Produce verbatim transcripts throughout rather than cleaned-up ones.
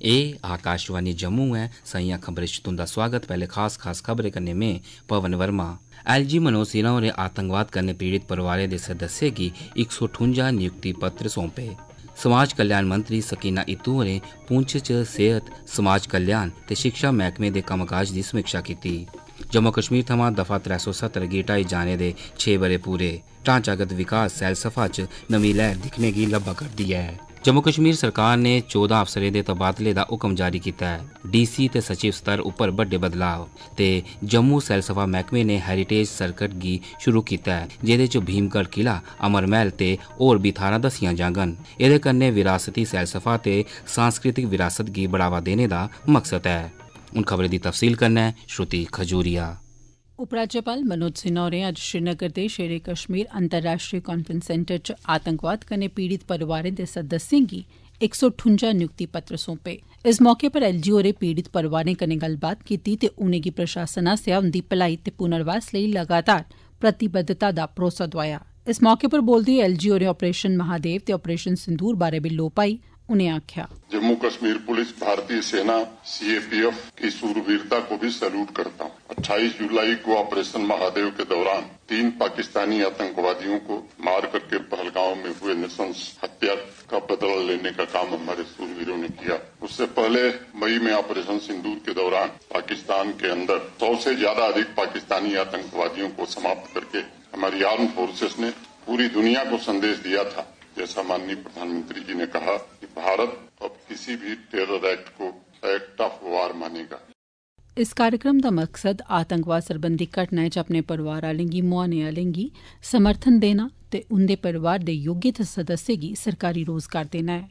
ए आकाशवाणी जम्मू है। सइयां खबरें च तुंदा स्वागत। पहले खास खास खबरें कन्नै में पवन वर्मा। एल जी मनोज सिन्हा होरें आतंकवाद कन्नै पीड़ित परिवारें दे सदस्यें गी इक सौ ठुंजा नियुक्ति पत्र सौंपे। समाज कल्याण मंत्री सकीना इत्तू होरें पुंछ च सेहत, समाज कल्याण ते शिक्षा मैह्कमे दे कम्मकाज दी समीक्षा कीती। जम्मू कश्मीर थमां दफा त्रै सौ सत्तर गी हटाई जाने दे छे ब'रे पूरे। ढांचागत विकास सैलसफा च नमीं लैह्र दिक्खने गी लब्भा करदी ऐ। जम्मू कश्मीर सरकार ने चौदह अफसरें दे तबादले दा हुक्म जारी कीता है। डी सी ते सचिव स्तर उप्पर बड्डे बदलाव ते जम्मू सैलसफा मैह्कमे ने हैरीटेज सर्कट गी शुरू कीता है, जेह्दे च भीमगढ़ किला, अमर महल ते होर बी थाहरां दस्सियां जाङन। एह्दे कन्नै विरासती सैलसफा ते सांस्कृतिक विरासत गी बढ़ावा देने दा मकसद है। हून खबरें दी तफसील कन्नै श्रुति खजूरिया। उपराज्यपाल मनोज सिन्हा होरें अज्ज श्रीनगर दे शेरे कश्मीर अंतर्राष्ट्रीय कांफ्रेंस सेंटर च आतंकवाद कन्नै पीड़ित परिवारें दे सदस्यें गी इक सौ ठुंजा नियुक्ति पत्र सौंपे। इस मौके पर एल जी होरें पीड़ित परिवारें कन्नै गल्लबात कीती ते उनेंगी प्रशासन आस्सेआ उंदी भलाई ते पुनर्वास लेई लगातार प्रतिबद्धता दा भरोसा दोआया। इस मौके पर बोलदे होई एल जी होरें ऑपरेशन महादेव ते ऑपरेशन सिंदूर बारै बी लोऽ पाई। उन्हें आख्या, जम्मू कश्मीर पुलिस, भारतीय सेना, सी ए पी एफ की सूरवीरता को भी सैल्यूट करता हूँ। अट्ठाईस जुलाई को ऑपरेशन महादेव के दौरान तीन पाकिस्तानी आतंकवादियों को मार करके पहलगांव में हुए नृशंस हत्या का बदला लेने का काम हमारे सूरवीरों ने किया। उससे पहले मई में ऑपरेशन सिंदूर के दौरान पाकिस्तान के अंदर सौ से ज्यादा अधिक पाकिस्तानी आतंकवादियों को समाप्त करके हमारी आर्म फोर्सेस ने पूरी दुनिया को संदेश दिया था, जैसा माननीय प्रधानमंत्री जी ने कहा कि भारत अब किसी भी टेरर एक्ट को एक्ट ऑफ वार मानेगा। इस कार्यक्रम दा मकसद आतंकवाद सरबंधी घटनाएं च अपने परिवार आलें गी मुआने आलें गी समर्थन देना ते उंदे परिवार दे योग्य सदस्य गी सरकारी रोजगार देना है।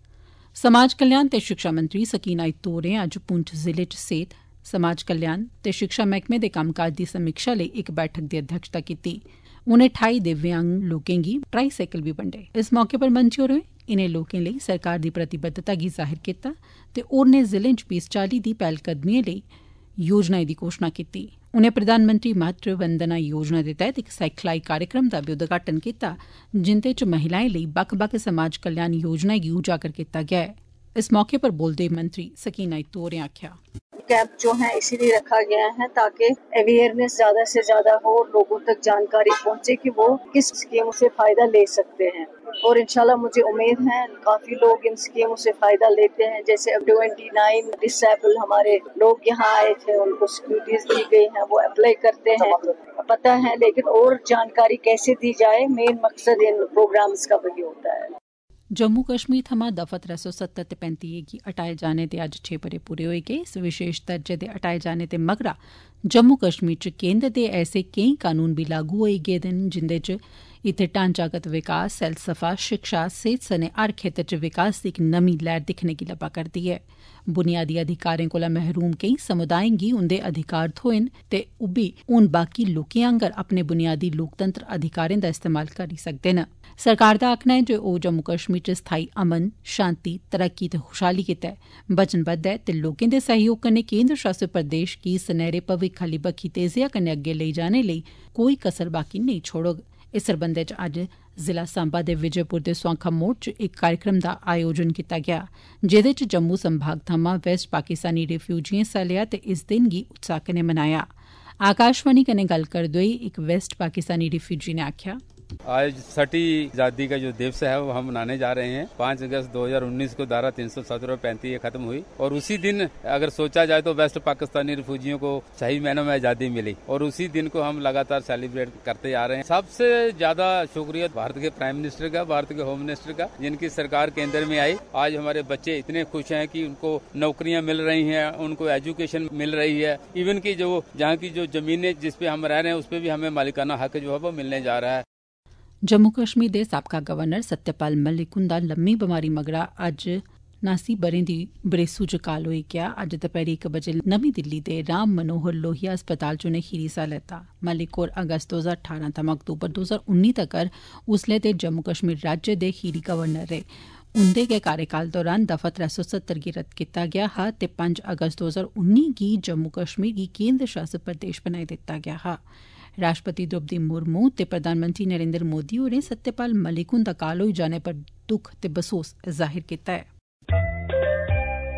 समाज कल्याण ते शिक्षा मंत्री सकीना इत्तू होरें अज्ज पुंछ जिले च सेहत, समाज कल्याण ते शिक्षा मैह्कमे दे कम्मकाज दी समीक्षा लेई इक बैठक दी अध्यक्षता कीती। उनें ठाई दिव्यांग लोकें गी ट्राई साइकिल बी बंडे। इस मौके पर मंत्री होरें इनें लोकें लेई सरकार दी प्रतिबद्धता गी जाहिर कीता ते होरनें जिलें च बी इस चाल्ली दी पैह्लकदमिएं लेई योजनाएं दी घोषणा कीती। उनें प्रधानमंत्री मातृ वंदना योजना दे तैह्त इक सिखलाई कार्यक्रम दा बी उद्घाटन कीता, जिंदे च महिलाएं लेई बक्ख बक्ख समाज कल्याण योजनाएं गी उजागर कीता गेआ है। इस मौके पर बोलदे मंत्री सकीना इत्तू होरें आख्या, कैंप जो है इसीलिए रखा गया है ताकि अवेयरनेस ज्यादा से ज्यादा हो, लोगों तक जानकारी पहुंचे कि वो किस स्कीम से फायदा ले सकते हैं। और इंशाल्लाह मुझे उम्मीद है काफी लोग इन स्कीमों से फायदा लेते हैं। जैसे अब उनतीस डिसेबल हमारे लोग यहाँ आए थे, उनको सिक्योरिटीज दी गई हैं, वो अप्लाई करते हैं, पता है, लेकिन और जानकारी कैसे दी जाए, मेन मकसद इन प्रोग्राम्स का वही होता है। जम्मू कश्मीर थमां दफा त्रै सौ सत्तर ते पैंती गी हटाए जाने दे अज्ज छे ब'रे पूरे होई गे। इस विशेष दर्जे दे हटाए जाने दे मगरा जम्मू कश्मीर च केन्द्र दे ऐसे केईं कानून बी लागू होई गेदे न जिंदे च इत्थै ढांचागत विकास, सैलसफा, शिक्षा, सेहत सने हर खेतर च विकास दी इक नमीं लैह्र दिक्खने गी लब्भा करदी ऐ। बुनियादी अधिकारें कोला महरूम केईं समुदायें गी उंदे अधिकार थ्होए न ते ओह्बी हून बाकी लोकें आंगर अपने बुनियादी लोकतंत्र अधिकारें दा इस्तेमाल करी सकदे न। सरकार दा आखना ऐ जे ओह् जम्मू कश्मीर च स्थाई अमन, शांति, तरक्की ते खुशहाली गितै वचनबद्ध ऐ ते लोकें दे सहयोग कन्नै केन्द्र शासित प्रदेश गी सनैहरे भविक्ख आह्ली बक्खी तेजिया कन्नै अग्गै लेई जाने लेई कोई कसर बाकी नेईं छोड़ोग। इस सरबंधै च अज्ज जिला सांबा दे विजयपुर दे स्वांखा मोड़ च इक कार्यक्रम दा आयोजन कीता गेआ, जेह्दे च जम्मू संभाग थमां वेस्ट पाकिस्तानी रिफ्यूजिएं हिस्सा लेआ ते इस दिन गी उत्साह कन्नै मनाया। आकाशवाणी कन्नै गल्ल करदे होई इक वेस्ट पाकिस्तानी रिफ्यूजी ने आखेआ, आज छठी आजादी का जो दिवस है वो हम मनाने जा रहे हैं। पाँच अगस्त दो हज़ार उन्नीस को धारा तीन सौ सत्रह पैंतीस खत्म हुई और उसी दिन अगर सोचा जाए तो वेस्ट पाकिस्तानी रिफ्यूजियों को सही महीनों में आजादी मिली और उसी दिन को हम लगातार सेलिब्रेट करते आ रहे हैं। सबसे ज्यादा शुक्रिया भारत के प्राइम मिनिस्टर का, भारत के होम मिनिस्टर का, जिनकी सरकार केंद्र में आई। आज हमारे बच्चे इतने खुश हैं कि उनको नौकरियां मिल रही हैं, उनको एजुकेशन मिल रही है, इवन की जो जहाँ की जो जमीनें जिसपे हम रह रहे हैं उस पर भी हमें मालिकाना हक जो है वो मिलने जा रहा है। जम्मू कश्मीर दे साबका गवर्नर सत्यपाल मलिक हुंदा लम्मी बमारी मगरा अज्ज नासी ब'रें दी बरेसू च काल होई गेआ। अज्ज दपैह्री इक बजे नमीं दिल्ली दे राम मनोहर लोहिया अस्पताल च उनें खीरी साह लैता। मलिक होर अगस्त दो हजार ठारां थमां अक्तूबर दो हजार उन्नी तक्कर उसलै दे जम्मू कश्मीर राज्य दे खीरी गवर्नर रेह्। उंदे गै कार्यकाल दौरान दफा त्रै सौ सत्तर गी रद्द कीता गेआ हा ते पंज अगस्त दो हजार उन्नी गी जम्मू कश्मीर गी केन्द्र शासित प्रदेश बनाई दित्ता गेआ हा। राष्ट्रपति द्रौपदी मुर्मू ते प्रधानमंत्री नरेंद्र मोदी होरें सत्यपाल मलिक हुंदा काल होई जाने पर दुख ते बसोस जाहिर कीता ऐ।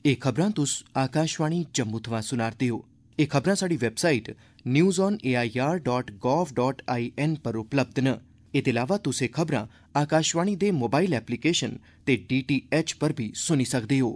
एह् खबरां तुस आकाशवाणी जम्मू थमां सुना'रदे ओ। एह् खबरां साढ़ी website news on A I R dot gov dot I N पर उपलब्ध न। एह्दे अलावा तुस एह् खबरां आकाशवाणी दे मोबाइल एप्लीकेशन ते डी टी एच पर बी सुनी सकदे ओ।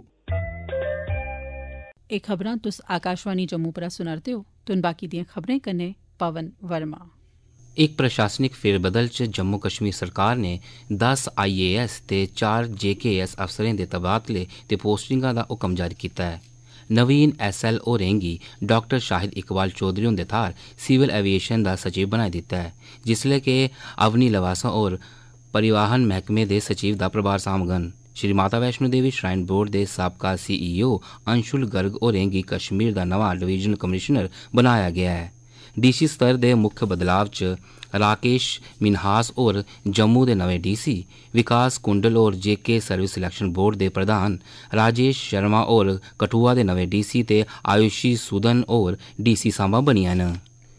एह् खबरां तुस आकाशवाणी जम्मू पर सुना'रदे ओ। तुन बाकी दियां खबरें कन्नै पवन वर्मा। इक प्रशासनिक फेरबदल च जम्मू कश्मीर सरकार ने दस आई ए एस ते चार जे के एस अफसरें दे तबादले ते पोस्टिंगां दा हुक्म जारी कीता है। नवीन एस एल होरें गी डाक्टर शाहिद इकबाल चौधरी हुंदे थाह्र सिविल एविएशन दा सचिव बनाई दित्ता है, जिसलै कि अवनी लवासा होर परिवहन मैह्कमे दे सचिव दा प्रभार सांभङन। श्री माता वैष्णो देवी श्राइन बोर्ड दे साबका C E O Anshul Garg होरें गी कश्मीर दा नमां डिवीजनल कमिशनर बनाया गेआ है। डी सी स्तर दे मुक्ख बदलाव च राकेश मिनहास होर जम्मू दे नमें डी सी, विकास कुंडल होर J K service selection board दे प्रधान, राजेश शर्मा होर कठुआ दे नमें डी सी ते आयुषी सुदन होर डी सी सांबा बनियां न।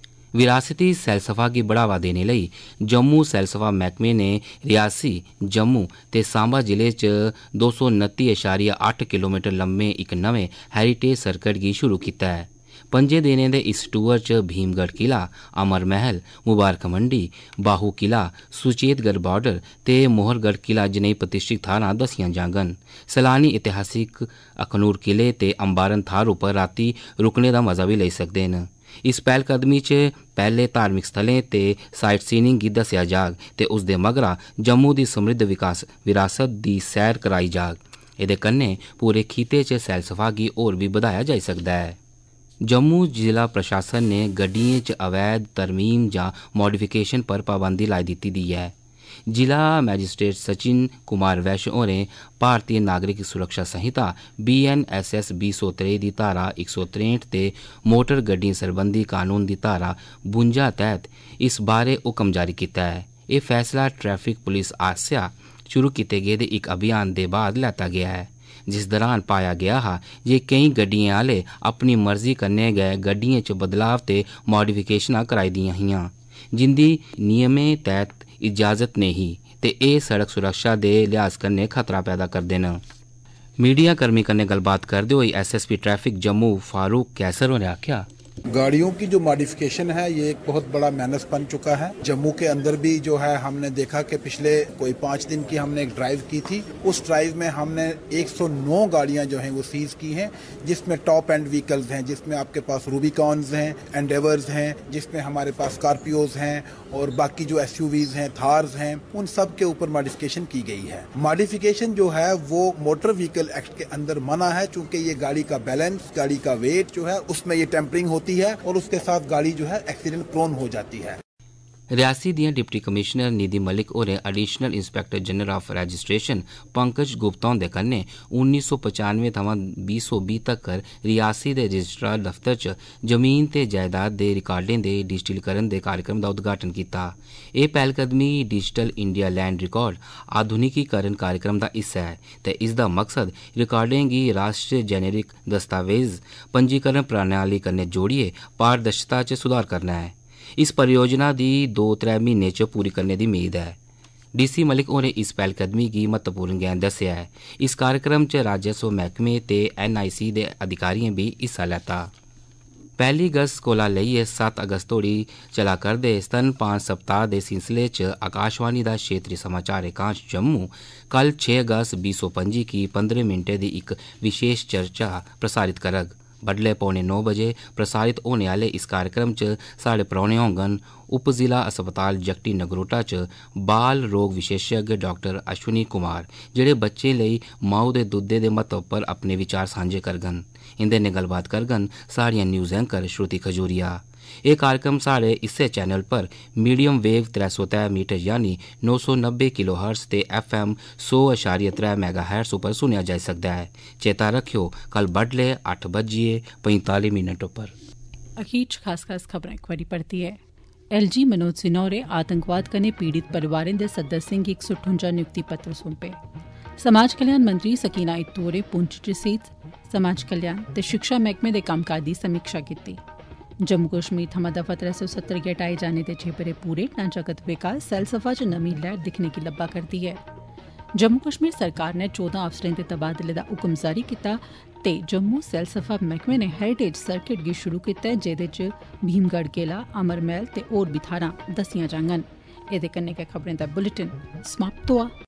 विरासती सैलसफा गी बढ़ावा देने लेई जम्मू सैलसफा मैह्कमे ने रियासी, जम्मू ते सांबा जिले च दो सौ नत्ती अशारिया अट्ठ किलोमीटर लम्मे इक नमें हैरीटेज सर्कट गी शुरू कीता है। पंजें दिनें दे इस टूर च भीमगढ़ किला, अमर महल, मुबारक मंडी, बाहू किला, सुचेतगढ़ बार्डर ते मोहरगढ़ किला जनेही प्रतिष्ठित थाहरां दस्सियां जाङन। सैलानी ऐतिहासिक अखनूर किले ते अंबारन थाह्र उप्पर रातीं रुकने दा मजा बी लेई सकदे न। इस पैह्लकदमी च पैह्ले धार्मिक स्थलें ते साइट सीइंग गी दस्सेआ जाग ते उसदे मगरा जम्मू दी समृद्ध विकास विरासत दी सैर कराई जाग। एह्दे कन्नै पूरे खिते च सैलसफा गी होर बी बधाया जाई सकदा है। जम्मू जिला प्रशासन ने गड्डियें च अवैध तरमीम जां मॉडिफिकेशन पर पाबंदी लाई दित्ती दी है। जिला मैजिस्ट्रेट सचिन कुमार वैश्य होरें भारतीय नागरिक सुरक्षा संहिता बी एन एस एस बीह् सौ त्रेई दी धारा इक सौ त्रेंठ ते मोटर गड्डियें सरबंधी कानून दी धारा बुंजा तैह्त इस बारे हुक्म जारी कीता है। एह् फैसला ट्रैफिक पुलिस आसेआ शुरू कीते गेदे इक अभियान दे बाद लैता गेआ है, जिस दौरान पाया गेआ हा जे केईं गड्डियें आह्ले अपनी मर्जी कन्नै गै गड्डियें च बदलाव ते मॉडिफिकेशनां कराई दियां हियां, जिंदी नियमें तैह्त इजाजत नेही ते एह् सड़क सुरक्षा दे लिहाज कन्नै खतरा पैदा करदे न। मीडिया कर्मी कन्नै गल्लबात करदे होई S S P traffic Jammu Farooq Kaiser होरें आखेआ, गाड़ियों की जो मॉडिफिकेशन है ये एक बहुत बड़ा मैनस बन चुका है। जम्मू के अंदर भी जो है हमने देखा कि पिछले कोई पाँच दिन की हमने एक ड्राइव की थी। उस ड्राइव में हमने एक सौ नौ गाड़ियां जो हैं वो सीज की हैं, जिसमें टॉप एंड व्हीकल्स हैं, जिसमें आपके पास रूबिकॉन्स हैं, एंडेवर्स हैं, जिसमें हमारे पास स्कॉर्पियोज हैं और बाकी जो एसयूवीज हैं, थार्स हैं, उन सब के ऊपर मॉडिफिकेशन की गई है। मॉडिफिकेशन जो है वो मोटर व्हीकल एक्ट के अंदर मना है, चूंकि ये गाड़ी का बैलेंस, गाड़ी का वेट जो है उसमें ये टेम्परिंग होती है और उसके साथ गाड़ी जो है एक्सीडेंट प्रोन हो जाती है। रियासी दियां डिप्टी कमिश्नर निधि मलिक होरें additional inspector general of registration Pankaj Gupta हुंदे कन्नै उन्नी सौ पचानवे थमां बीह् सौ बीह् तक्कर रियासी दे रजिस्ट्रार दफ्तर च जमीन ते जायदाद दे रिकार्डें दे डिजिटलीकरण दे कार्यक्रम दा उद्घाटन कीता। एह् पैह्लकदमी डिजिटल इंडिया लैंड रिकार्ड आधुनिकीकरण कार्यक्रम दा हिस्सा है ते इसदा मकसद रिकार्डें गी राष्ट्री जेनेरिक दस्तावेज पंजीकरण प्रणाली कन्नै जोड़ियै पारदर्शिता च सुधार करना है। इस परियोजना दी दो त्रै म्हीने च पूरी करने दी मेद है। डी सी मलिक होरें इस पैह्लकदमी गी महत्वपूर्ण गैं दस्सेआ है। इस कार्यक्रम च राजस्व मैह्कमे ते एन आई सी दे अधिकारियें भी हिस्सा लैता। पैह्ली अगस्त कोला लेइयै सत्त अगस्त तोड़ी चला करदे स्तनपान सप्ताह दे सिलसिले च आकाशवाणी दा क्षेत्रीय समाचार एकांश जम्मू कल छे अगस्त बीह् सौ पंजी गी पंदरें मिनटें दी इक विशेष चर्चा प्रसारित करग। बडलै पौने नौ बजे प्रसारित होने आह्ले इस कार्यक्रम च साढ़े परौह्ने होङन उप जिला अस्पताल जगटी नगरोटा च बाल रोग विशेषज्ञ डॉक्टर अश्विनी कुमार, जेह्ड़े बच्चें लेई माऊ दे दुद्धै दे महत्व पर अपने विचार सांझे करङन। इंदे ने गल्लबात करङन साढ़ियां न्यूज़ एंकर श्रुति खजूरिया। एह् कार्यक्रम साढ़े इस्सै चैनल पर मीडियम वेव त्रै सौ त्रै मीटर यानी नौ सौ नब्बे किलो हर्ट्स ते एफ एम सौ अशारिया त्रै मैगा हर्ट्स उप्पर सुनेआ जाई सकदा है। चेता रखेओ कल बडलै अट्ठ बजिए पंताली मिनट उप्पर। अखीर च खास खास खबरां इक बारी परती है। एल जी मनोज सिन्हा होरें आतंकवाद कन्नै पीड़ित परिवारें दे सदस्यें गी इक सौ ठुंजा नियुक्ति पत्र सौंपे। समाज कल्याण मंत्री सकीना इत्तू होरें पुंछ च सेहत, समाज कल्याण ते शिक्षा मैह्कमे दे कम्मकाज दी समीक्षा कीती। जम्मू कश्मीर थमां दफा त्रै सौ सत्तर गी हटाए जाने दे छे ब'रे पूरे, ढांचागत विकास सैलसफा च नमीं लैह्र दिक्खने गी लब्भा करदी ऐ। जम्मू कश्मीर सरकार ने चौदह अफसरें दे तबादले दा हुक्म जारी कीता ते जम्मू सैलसफा मैह्कमे ने हैरिटेज सर्किट गी शुरू कीता जेह्दे च भीमगढ़ किला अमर महल ते होर बी थाहरां दस्सियां जाङन। एह्दे कन्नै गै खबरें दा बुलेटिन समाप्त होआ।